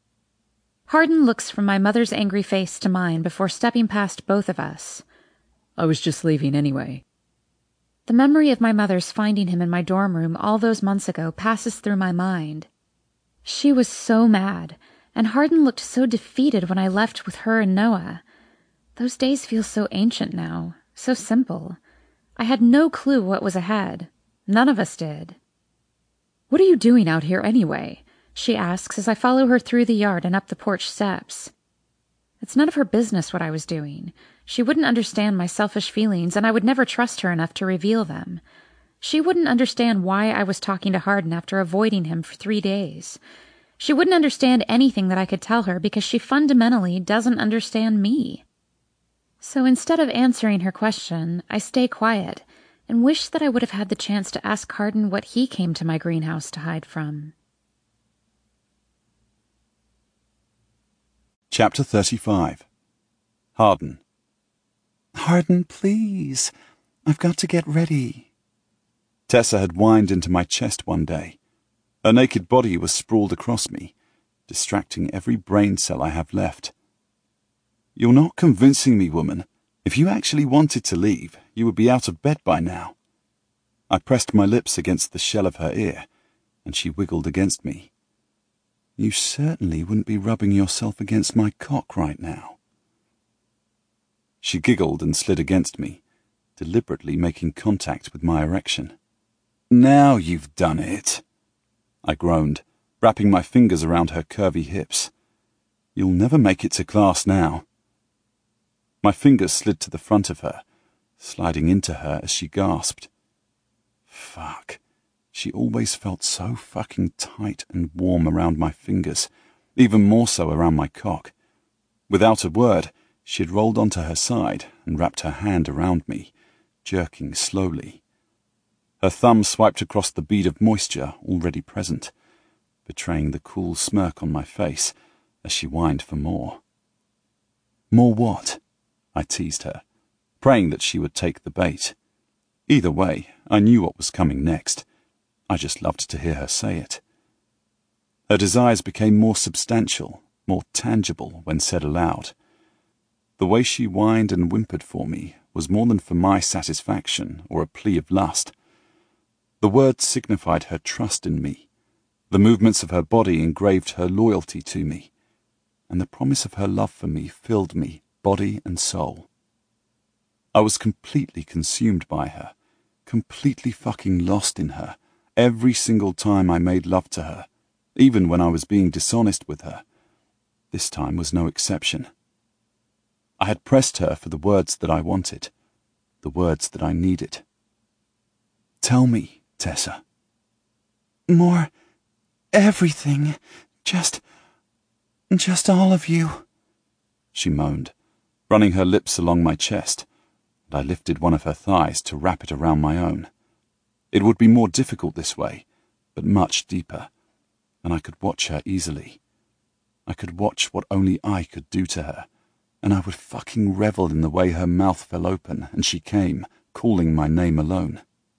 Hardin looks from my mother's angry face to mine before stepping past both of us. I was just leaving anyway. The memory of my mother's finding him in my dorm room all those months ago passes through my mind. She was so mad, and Hardin looked so defeated when I left with her and Noah. Those days feel so ancient now, so simple. I had no clue what was ahead. None of us did. What are you doing out here anyway? She asks as I follow her through the yard and up the porch steps. It's none of her business what I was doing. She wouldn't understand my selfish feelings, and I would never trust her enough to reveal them. She wouldn't understand why I was talking to Hardin after avoiding him for 3 days. She wouldn't understand anything that I could tell her because she fundamentally doesn't understand me. So instead of answering her question, I stay quiet and wish that I would have had the chance to ask Hardin what he came to my greenhouse to hide from. Chapter 35. Hardin. Hardin, please. I've got to get ready. Tessa had whined into my chest one day. Her naked body was sprawled across me, distracting every brain cell I have left. You're not convincing me, woman. If you actually wanted to leave, you would be out of bed by now. I pressed my lips against the shell of her ear, and she wiggled against me. You certainly wouldn't be rubbing yourself against my cock right now. She giggled and slid against me, deliberately making contact with my erection. Now you've done it, I groaned, wrapping my fingers around her curvy hips. You'll never make it to class now. My fingers slid to the front of her, sliding into her as she gasped. Fuck. She always felt so fucking tight and warm around my fingers, even more so around my cock. Without a word, she had rolled onto her side and wrapped her hand around me, jerking slowly. Her thumb swiped across the bead of moisture already present, betraying the cool smirk on my face as she whined for more. More what? I teased her, praying that she would take the bait. Either way, I knew what was coming next. I just loved to hear her say it. Her desires became more substantial, more tangible when said aloud. The way she whined and whimpered for me was more than for my satisfaction or a plea of lust. The words signified her trust in me. The movements of her body engraved her loyalty to me, and the promise of her love for me filled me body and soul. I was completely consumed by her, completely fucking lost in her, every single time I made love to her, even when I was being dishonest with her. This time was no exception. I had pressed her for the words that I wanted, the words that I needed. Tell me, Tessa. More. Everything. Just all of you, she moaned, running her lips along my chest, and I lifted one of her thighs to wrap it around my own. It would be more difficult this way, but much deeper, and I could watch her easily. I could watch what only I could do to her, and I would fucking revel in the way her mouth fell open and she came, calling my name alone.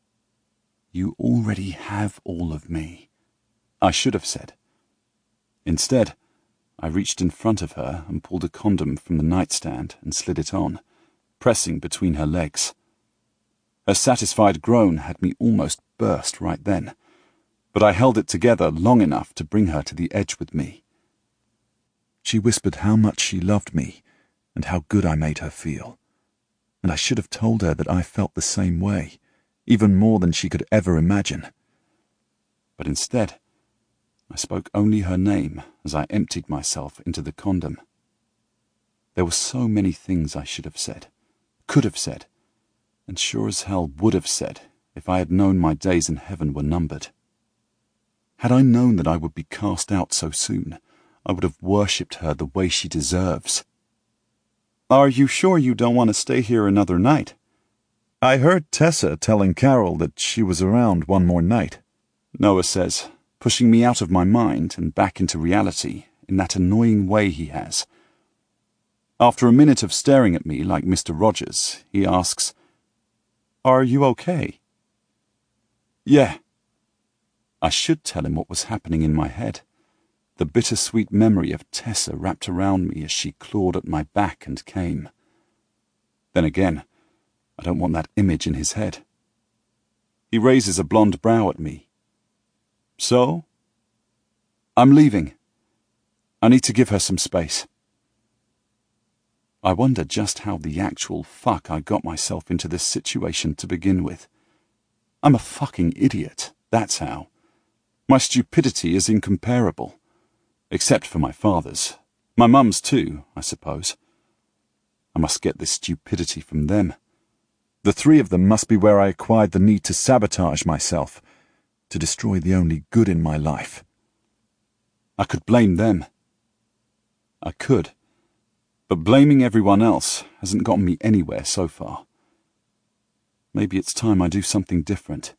You already have all of me, I should have said. Instead, I reached in front of her and pulled a condom from the nightstand and slid it on, pressing between her legs. Her satisfied groan had me almost burst right then, but I held it together long enough to bring her to the edge with me. She whispered how much she loved me and how good I made her feel, and I should have told her that I felt the same way, even more than she could ever imagine. But instead, I spoke only her name as I emptied myself into the condom. There were so many things I should have said, could have said, and sure as hell would have said if I had known my days in heaven were numbered. Had I known that I would be cast out so soon, I would have worshipped her the way she deserves. Are you sure you don't want to stay here another night? I heard Tessa telling Carol that she was around one more night, Noah says, pushing me out of my mind and back into reality in that annoying way he has. After a minute of staring at me like Mr. Rogers, he asks, Are you okay? Yeah. I should tell him what was happening in my head. The bittersweet memory of Tessa wrapped around me as she clawed at my back and came. Then again, I don't want that image in his head. He raises a blonde brow at me. So? I'm leaving. I need to give her some space. I wonder just how the actual fuck I got myself into this situation to begin with. I'm a fucking idiot, that's how. My stupidity is incomparable. Except for my father's. My mum's too, I suppose. I must get this stupidity from them. The three of them must be where I acquired the need to sabotage myself, to destroy the only good in my life. I could blame them. I could. But blaming everyone else hasn't gotten me anywhere so far. Maybe it's time I do something different.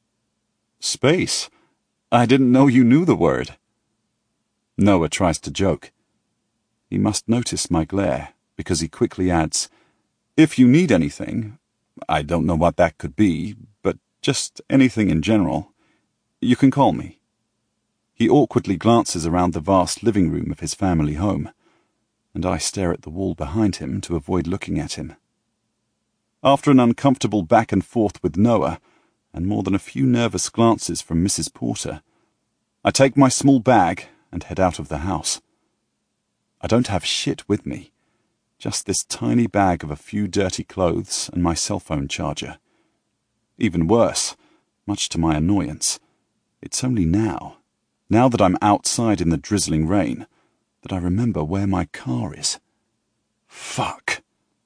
Space? I didn't know you knew the word. Noah tries to joke. He must notice my glare, because he quickly adds, If you need anything, I don't know what that could be, but just anything in general, you can call me. He awkwardly glances around the vast living room of his family home, and I stare at the wall behind him to avoid looking at him. After an uncomfortable back and forth with Noah, and more than a few nervous glances from Mrs. Porter, I take my small bag and head out of the house. I don't have shit with me, just this tiny bag of a few dirty clothes and my cell phone charger. Even worse, much to my annoyance, it's only now that I'm outside in the drizzling rain, that I remember where my car is. Fuck.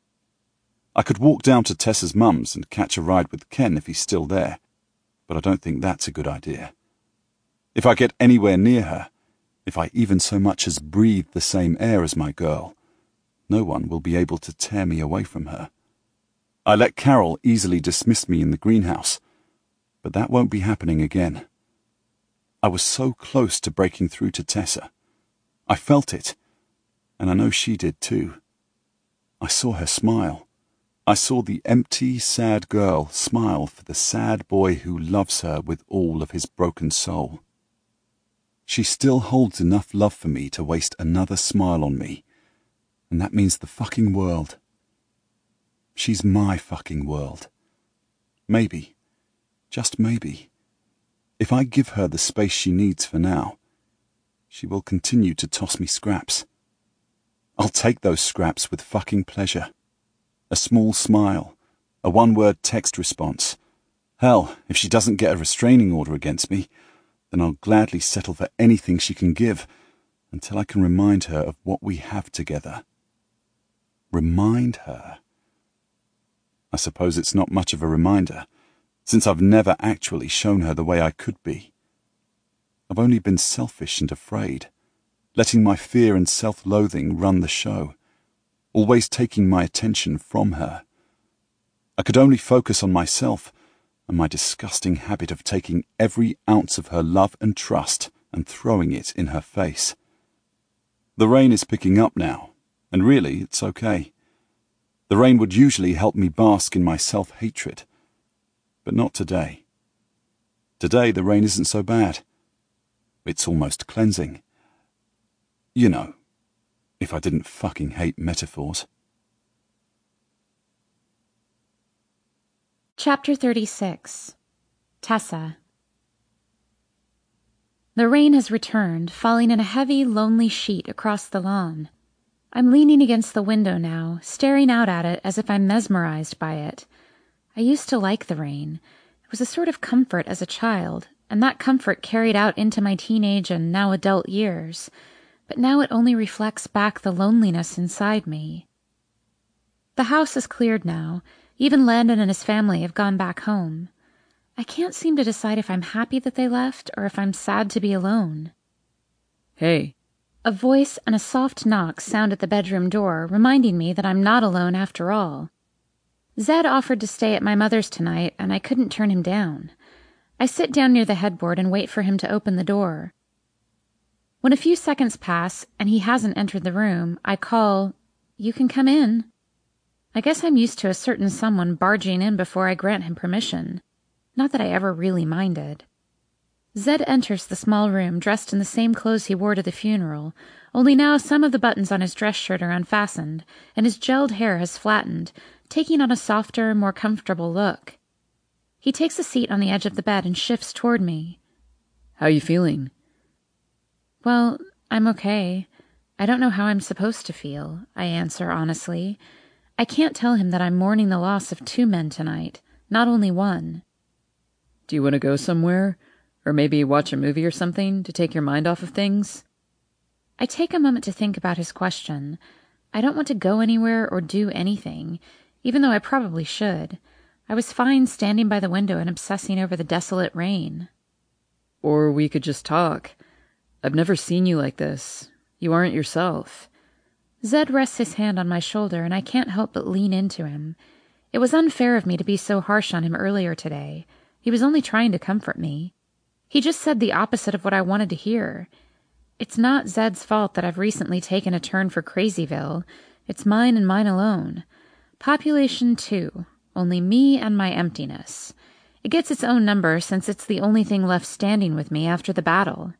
I could walk down to Tessa's mum's and catch a ride with Ken if he's still there, but I don't think that's a good idea. If I get anywhere near her, if I even so much as breathe the same air as my girl, no one will be able to tear me away from her. I let Carol easily dismiss me in the greenhouse, but that won't be happening again. I was so close to breaking through to Tessa. I felt it, and I know she did too. I saw her smile. I saw the empty, sad girl smile for the sad boy who loves her with all of his broken soul. She still holds enough love for me to waste another smile on me, and that means the fucking world. She's my fucking world. Maybe, just maybe, if I give her the space she needs for now, she will continue to toss me scraps. I'll take those scraps with fucking pleasure. A small smile, a one-word text response. Hell, if she doesn't get a restraining order against me, then I'll gladly settle for anything she can give until I can remind her of what we have together. Remind her? I suppose it's not much of a reminder, since I've never actually shown her the way I could be. I've only been selfish and afraid, letting my fear and self-loathing run the show, always taking my attention from her. I could only focus on myself and my disgusting habit of taking every ounce of her love and trust and throwing it in her face. The rain is picking up now, and really it's okay. The rain would usually help me bask in my self-hatred, but not today. Today the rain isn't so bad. It's almost cleansing. You know, if I didn't fucking hate metaphors. Chapter 36. Tessa. The rain has returned, falling in a heavy, lonely sheet across the lawn. I'm leaning against the window now, staring out at it as if I'm mesmerized by it. I used to like the rain. It was a sort of comfort as a child, and that comfort carried out into my teenage and now adult years. But now it only reflects back the loneliness inside me. The house is cleared now. Even Landon and his family have gone back home. I can't seem to decide if I'm happy that they left or if I'm sad to be alone. Hey. A voice and a soft knock sound at the bedroom door, reminding me that I'm not alone after all. Zed offered to stay at my mother's tonight, and I couldn't turn him down. I sit down near the headboard and wait for him to open the door. When a few seconds pass and he hasn't entered the room, I call, "You can come in." I guess I'm used to a certain someone barging in before I grant him permission. Not that I ever really minded. Zed enters the small room dressed in the same clothes he wore to the funeral, only now some of the buttons on his dress shirt are unfastened, and his gelled hair has flattened, taking on a softer, more comfortable look. He takes a seat on the edge of the bed and shifts toward me. How you feeling? Well, I'm okay. I don't know how I'm supposed to feel, I answer honestly. I can't tell him that I'm mourning the loss of 2 men tonight, not only one. Do you want to go somewhere? Or maybe watch a movie or something to take your mind off of things? I take a moment to think about his question. I don't want to go anywhere or do anything, even though I probably should. I was fine standing by the window and obsessing over the desolate rain. Or we could just talk. I've never seen you like this. You aren't yourself. Zed rests his hand on my shoulder, and I can't help but lean into him. It was unfair of me to be so harsh on him earlier today. He was only trying to comfort me. He just said the opposite of what I wanted to hear. It's not Zed's fault that I've recently taken a turn for Crazyville. It's mine and mine alone. Population 2. Only me and my emptiness. It gets its own number since it's the only thing left standing with me after the battle.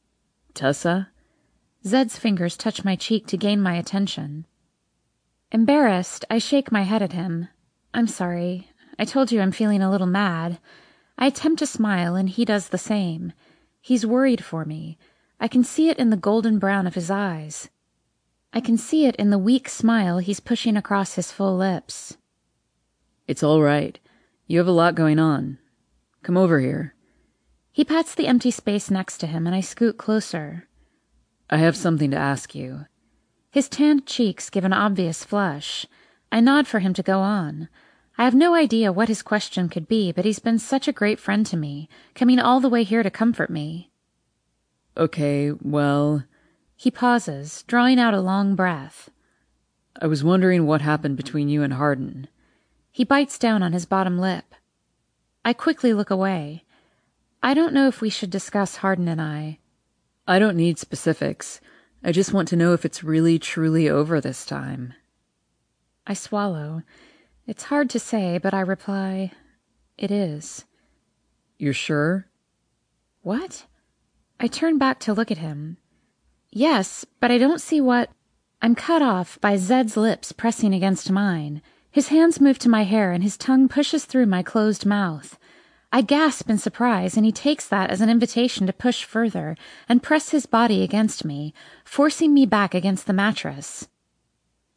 Tessa? Zed's fingers touch my cheek to gain my attention. Embarrassed, I shake my head at him. I'm sorry. I told you I'm feeling a little mad. I attempt to smile, and he does the same. He's worried for me. I can see it in the golden brown of his eyes. I can see it in the weak smile he's pushing across his full lips. It's all right. You have a lot going on. Come over here. He pats the empty space next to him, and I scoot closer. I have something to ask you. His tanned cheeks give an obvious flush. I nod for him to go on. I have no idea what his question could be, but he's been such a great friend to me, coming all the way here to comfort me. Okay, well... He pauses, drawing out a long breath. I was wondering what happened between you and Hardin. He bites down on his bottom lip. I quickly look away. I don't know if we should discuss Hardin and I. I don't need specifics. I just want to know if it's really, truly over this time. I swallow. It's hard to say, but I reply, it is. You're sure? What? I turn back to look at him. Yes, but I don't see what... I'm cut off by Zed's lips pressing against mine. His hands move to my hair and his tongue pushes through my closed mouth. I gasp in surprise, and he takes that as an invitation to push further and press his body against me, forcing me back against the mattress.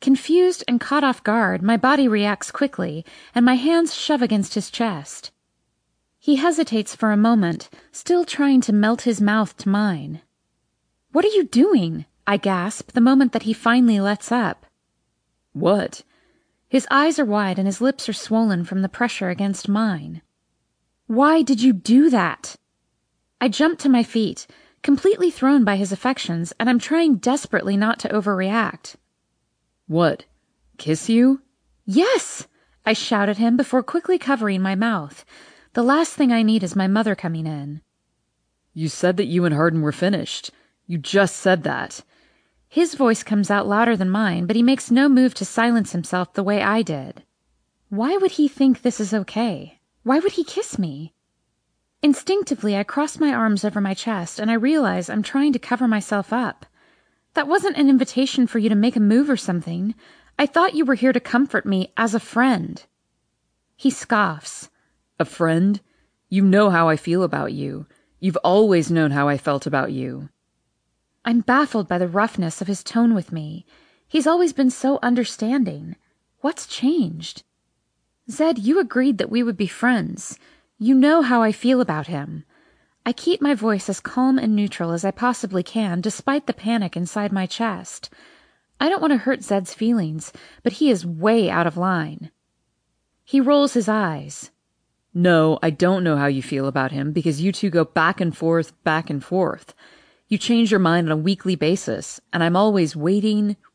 Confused and caught off guard, my body reacts quickly, and my hands shove against his chest. He hesitates for a moment, still trying to melt his mouth to mine. "What are you doing?" I gasp the moment that he finally lets up. What? His eyes are wide and his lips are swollen from the pressure against mine. "Why did you do that?" I jump to my feet, completely thrown by his affections, and I'm trying desperately not to overreact. What? Kiss you? "Yes!" I shout at him before quickly covering my mouth. The last thing I need is my mother coming in. You said that you and Hardin were finished. You just said that. His voice comes out louder than mine, but he makes no move to silence himself the way I did. Why would he think this is okay? Why would he kiss me? Instinctively, I cross my arms over my chest, and I realize I'm trying to cover myself up. That wasn't an invitation for you to make a move or something. I thought you were here to comfort me as a friend. He scoffs. A friend? You know how I feel about you. You've always known how I felt about you. I'm baffled by the roughness of his tone with me. He's always been so understanding. What's changed? Zed, you agreed that we would be friends. You know how I feel about him. I keep my voice as calm and neutral as I possibly can, despite the panic inside my chest. I don't want to hurt Zed's feelings, but he is way out of line. He rolls his eyes. No, I don't know how you feel about him, because you two go back and forth, back and forth. You change your mind on a weekly basis, and I'm always waiting,